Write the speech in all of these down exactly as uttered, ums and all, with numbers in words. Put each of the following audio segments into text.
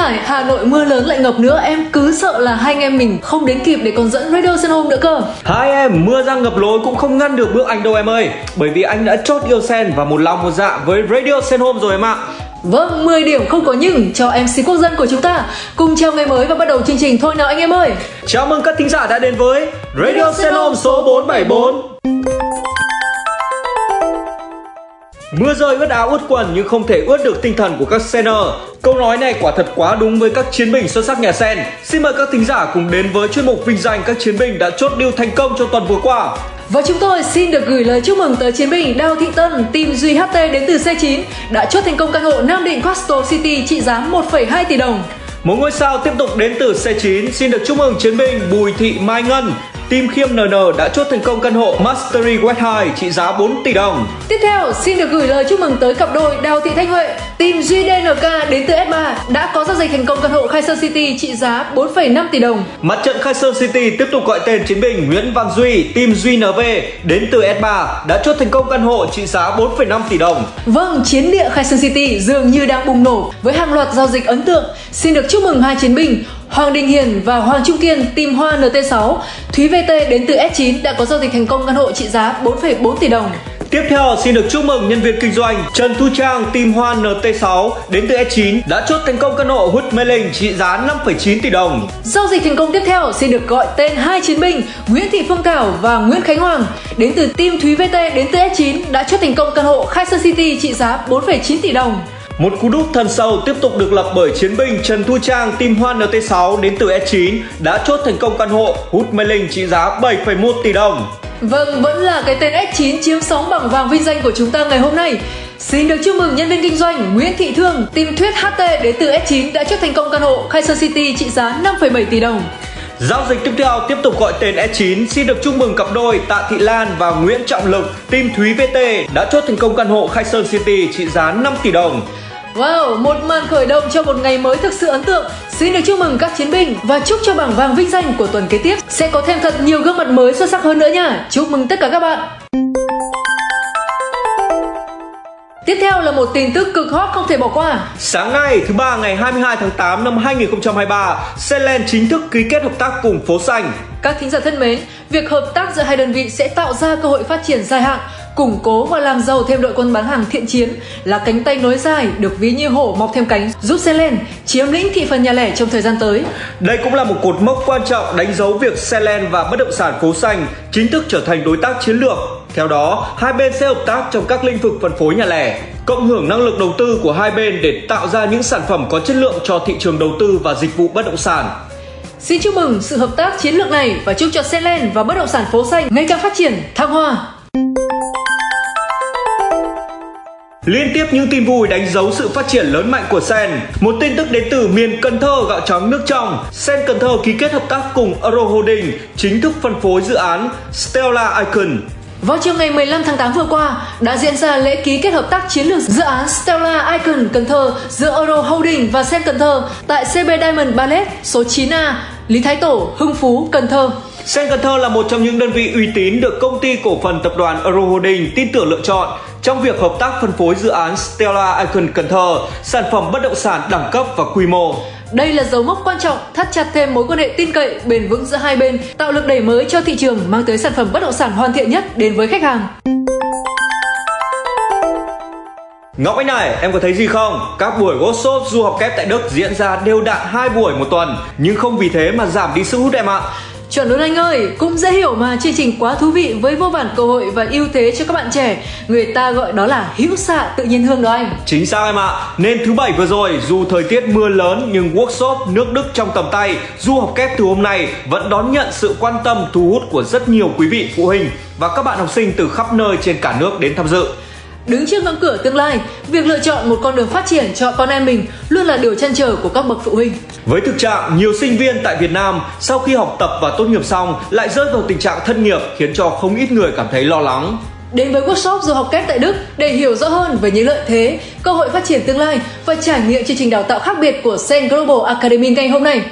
Hải, Hà Nội mưa lớn lại ngập nữa, em cứ sợ là hai anh em mình không đến kịp để còn dẫn Radio Sen Home nữa cơ. Hai em, mưa ra ngập lối cũng không ngăn được bước anh đâu em ơi. Bởi vì anh đã chốt yêu Sen và một lòng một dạ với Radio Sen Home rồi em ạ. Vâng, mười điểm không có nhưng cho em xê quốc dân của chúng ta. Cùng chào ngày mới và bắt đầu chương trình thôi nào anh em ơi. Chào mừng các thính giả đã đến với Radio Sen Home số bốn bảy bốn. Mưa rơi ướt áo ướt quần nhưng không thể ướt được tinh thần của các Sener. Câu nói này quả thật quá đúng với các chiến binh xuất sắc nhà Sen. Xin mời các thính giả cùng đến với chuyên mục vinh danh các chiến binh đã chốt deal thành công trong tuần vừa qua. Và chúng tôi xin được gửi lời chúc mừng tới chiến binh Đào Thị Tân, team Duy hát tê đến từ xê chín đã chốt thành công căn hộ Nam Định Coastal City trị giá một phẩy hai tỷ đồng. Một ngôi sao tiếp tục đến từ xê chín xin được chúc mừng chiến binh Bùi Thị Mai Ngân, team Khiêm en en đã chốt thành công căn hộ Mastery West High trị giá bốn tỷ đồng. Tiếp theo, xin được gửi lời chúc mừng tới cặp đôi Đào Thị Thanh Huệ, team giê đê en ca đến từ ét ba đã có giao dịch thành công căn hộ Khai Sơn City trị giá bốn phẩy năm tỷ đồng. Mặt trận Khai Sơn City tiếp tục gọi tên chiến binh Nguyễn Văn Duy, team Duy en vê đến từ ét ba đã chốt thành công căn hộ trị giá bốn phẩy năm tỷ đồng. Vâng, chiến địa Khai Sơn City dường như đang bùng nổ với hàng loạt giao dịch ấn tượng. Xin được chúc mừng hai chiến binh Hoàng Đình Hiền và Hoàng Trung Kiên, team Hoa en tê sáu, Thúy vê tê đến từ ét chín đã có giao dịch thành công căn hộ trị giá bốn phẩy bốn tỷ đồng. Tiếp theo xin được chúc mừng nhân viên kinh doanh Trần Thu Trang, team Hoa en tê sáu đến từ ét chín đã chốt thành công căn hộ Hút Mê Linh trị giá năm phẩy chín tỷ đồng. Giao dịch thành công tiếp theo xin được gọi tên hai chiến binh Nguyễn Thị Phương Thảo và Nguyễn Khánh Hoàng đến từ team Thúy vê tê đến từ ét chín đã chốt thành công căn hộ Khai Sơn City trị giá bốn phẩy chín tỷ đồng. Một cú đúp thần sâu tiếp tục được lập bởi chiến binh Trần Thu Trang, team Hoa en tê sáu đến từ ét chín đã chốt thành công căn hộ Hút Mê Linh trị giá bảy phẩy một tỷ đồng. Vâng, vẫn là cái tên ét chín chiếm sóng bằng vàng vinh danh của chúng ta ngày hôm nay. Xin được chúc mừng nhân viên kinh doanh Nguyễn Thị Thương, team Thuyết hát tê đến từ ét chín đã chốt thành công căn hộ Khai Sơn City trị giá năm phẩy bảy tỷ đồng. Giao dịch tiếp theo tiếp tục gọi tên ét chín xin được chúc mừng cặp đôi Tạ Thị Lan và Nguyễn Trọng Lực, team Thúy vê tê đã chốt thành công căn hộ Khai Sơn City trị giá năm tỷ đồng. Wow, một màn khởi động cho một ngày mới thực sự ấn tượng. Xin được chúc mừng các chiến binh và chúc cho bảng vàng vinh danh của tuần kế tiếp sẽ có thêm thật nhiều gương mặt mới xuất sắc hơn nữa nha. Chúc mừng tất cả các bạn. Tiếp theo là một tin tức cực hot không thể bỏ qua. Sáng nay thứ ba ngày hai mươi hai tháng tám năm hai nghìn không trăm hai mươi ba, Senland chính thức ký kết hợp tác cùng Phố Xanh. Các thính giả thân mến, việc hợp tác giữa hai đơn vị sẽ tạo ra cơ hội phát triển dài hạn, củng cố và làm giàu thêm đội quân bán hàng thiện chiến, là cánh tay nối dài được ví như hổ mọc thêm cánh giúp Senland chiếm lĩnh thị phần nhà lẻ trong thời gian tới. Đây cũng là một cột mốc quan trọng đánh dấu việc Senland và bất động sản Phố Xanh chính thức trở thành đối tác chiến lược. Theo đó, hai bên sẽ hợp tác trong các lĩnh vực phân phối nhà lẻ, cộng hưởng năng lực đầu tư của hai bên để tạo ra những sản phẩm có chất lượng cho thị trường đầu tư và dịch vụ bất động sản. Xin chúc mừng sự hợp tác chiến lược này và chúc cho Senland và bất động sản Phố Xanh ngày càng phát triển thăng hoa. Liên tiếp những tin vui đánh dấu sự phát triển lớn mạnh của Sen. Một tin tức đến từ miền Cần Thơ gạo trắng nước trong. Sen Cần Thơ ký kết hợp tác cùng Euro Holding chính thức phân phối dự án Stella Icon. Vào chiều ngày mười lăm tháng tám vừa qua đã diễn ra lễ ký kết hợp tác chiến lược dự án Stella Icon Cần Thơ giữa Euro Holding và Sen Cần Thơ tại xê bê Diamond Ballet số chín A, Lý Thái Tổ, Hưng Phú, Cần Thơ. Sen Cần Thơ là một trong những đơn vị uy tín được công ty cổ phần tập đoàn Euro Holding tin tưởng lựa chọn trong việc hợp tác phân phối dự án Stella Icon Cần Thơ, sản phẩm bất động sản đẳng cấp và quy mô. Đây là dấu mốc quan trọng thắt chặt thêm mối quan hệ tin cậy, bền vững giữa hai bên, tạo lực đẩy mới cho thị trường, mang tới sản phẩm bất động sản hoàn thiện nhất đến với khách hàng. Ngọc Anh này, em có thấy gì không? Các buổi workshop du học kép tại Đức diễn ra đều đặn hai buổi một tuần, nhưng không vì thế mà giảm đi sức hút em ạ. Chuẩn luôn anh ơi, cũng dễ hiểu mà, chương trình quá thú vị với vô vàn cơ hội và ưu thế cho các bạn trẻ. Người ta gọi đó là hữu xạ tự nhiên hương đó anh. Chính xác em ạ. Nên thứ bảy vừa rồi, dù thời tiết mưa lớn nhưng workshop nước Đức trong tầm tay, du học kép từ hôm nay vẫn đón nhận sự quan tâm thu hút của rất nhiều quý vị phụ huynh và các bạn học sinh từ khắp nơi trên cả nước đến tham dự. Đứng trước ngưỡng cửa tương lai, việc lựa chọn một con đường phát triển cho con em mình luôn là điều trăn trở của các bậc phụ huynh. Với thực trạng nhiều sinh viên tại Việt Nam sau khi học tập và tốt nghiệp xong lại rơi vào tình trạng thất nghiệp khiến cho không ít người cảm thấy lo lắng. Đến với workshop du học kép tại Đức để hiểu rõ hơn về những lợi thế, cơ hội phát triển tương lai và trải nghiệm chương trình đào tạo khác biệt của Sen Global Academy ngày hôm nay.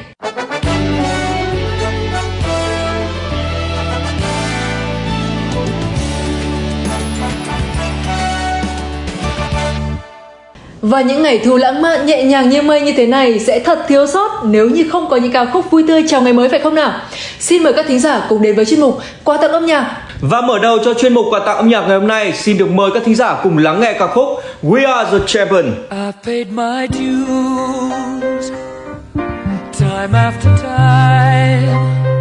Và những ngày thu lãng mạn nhẹ nhàng như mây như thế này sẽ thật thiếu sót nếu như không có những ca khúc vui tươi chào ngày mới, phải không nào? Xin mời các thính giả cùng đến với chuyên mục Quà tặng âm nhạc. Và mở đầu cho chuyên mục Quà tặng âm nhạc ngày hôm nay, xin được mời các thính giả cùng lắng nghe ca khúc We Are The Champion. I paid my dues time after time.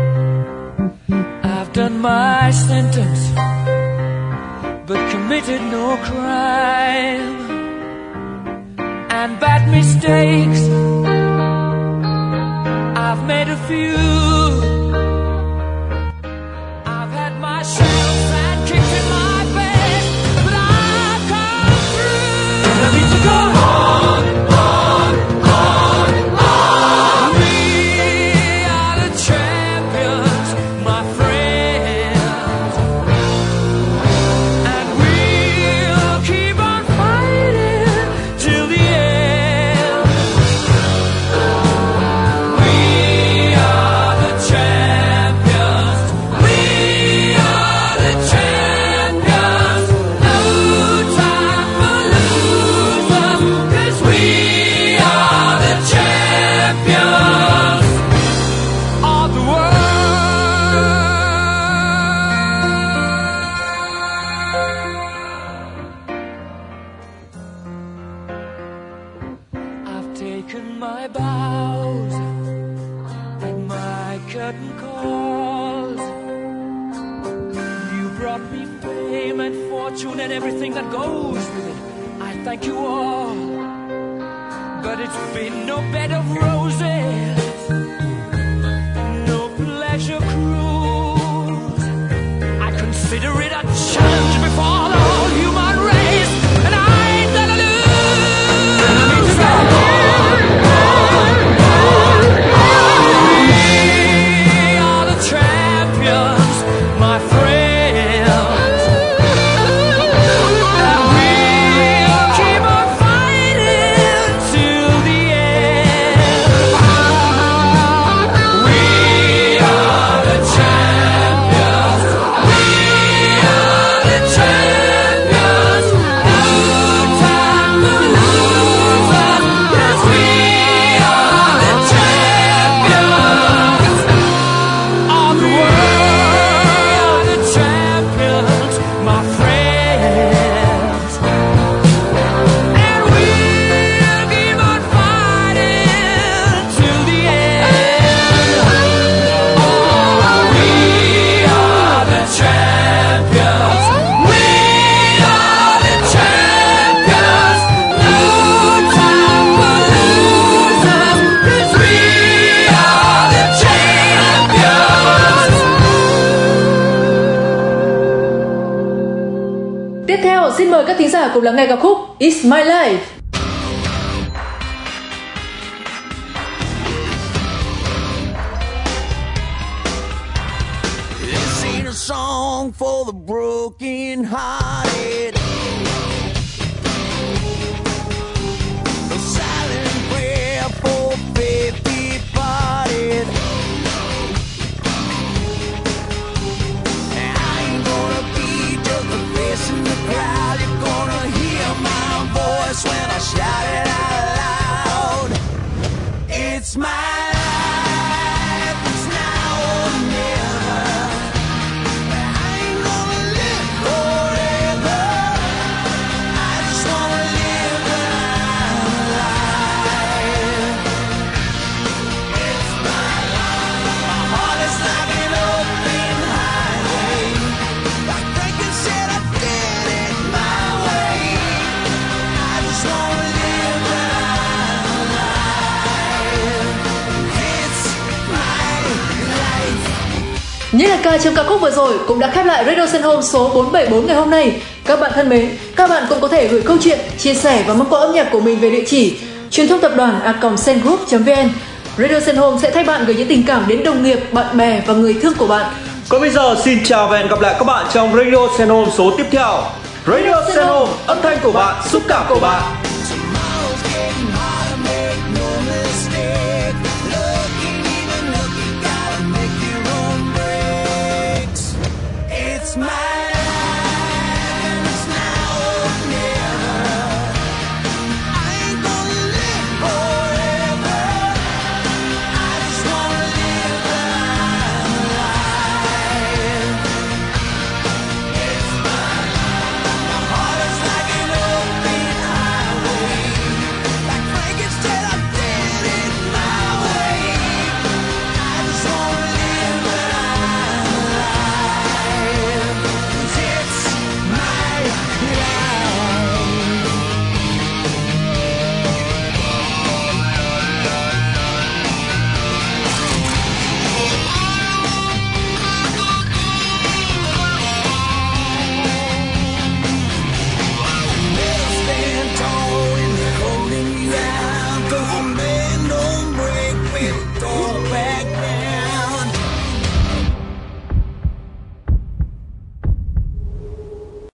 I've done my sentence but committed no crime. And bad mistakes I've made a few. I've had my shells and kicked in my bed, but I've come through. And I need to go on, on, on, on. We are the champions, my friends, and we'll keep on fighting till the end. We are the champions. We are the champions. No time for losers, 'cause we are the champions of the world. I've taken my bows and my curtain calls. You brought me fame and fortune and everything that goes with it. I thank you all, but it's been no bed of roses, no pleasure cruise. I consider it a challenge before the whole human race, and I ain't gonna lose. We are the champions, my friends, and we'll keep on fighting till the end. We are the champions. We are the champions. No time for losers, 'cause we are the champions of the world. The champions, my friends, and we'll keep on fighting till the end. Oh, we are the champions. We are the champions. No time for losers, 'cause we are the champions. Tiếp theo, xin mời các thính giả cùng lắng nghe ca khúc It's My Life. This ain't a song for the broken hearted. A silent prayer for faith departed. And I ain't gonna be just a face in the crowd. You're gonna hear my voice when I shout it out loud. It's my life, it's now or never. I ain't gonna live forever. I just wanna live my life. It's my life. My heart is like an open highway. Like Franklin said, I did it my way. I just wanna live my life. It's my life. Những lời ca trong ca khúc vừa rồi cũng đã khép lại Radio Send Home số bốn bảy bốn ngày hôm nay. Các bạn thân mến, các bạn cũng có thể gửi câu chuyện, chia sẻ và mong quà âm nhạc của mình về địa chỉ truyền thông tập đoàn a còng sendgroup chấm vn. Radio Send Home sẽ thay bạn gửi những tình cảm đến đồng nghiệp, bạn bè và người thương của bạn. Còn bây giờ xin chào và hẹn gặp lại các bạn trong Radio Send Home số tiếp theo. Radio Send Home, âm thanh của bạn, xúc cảm của bạn.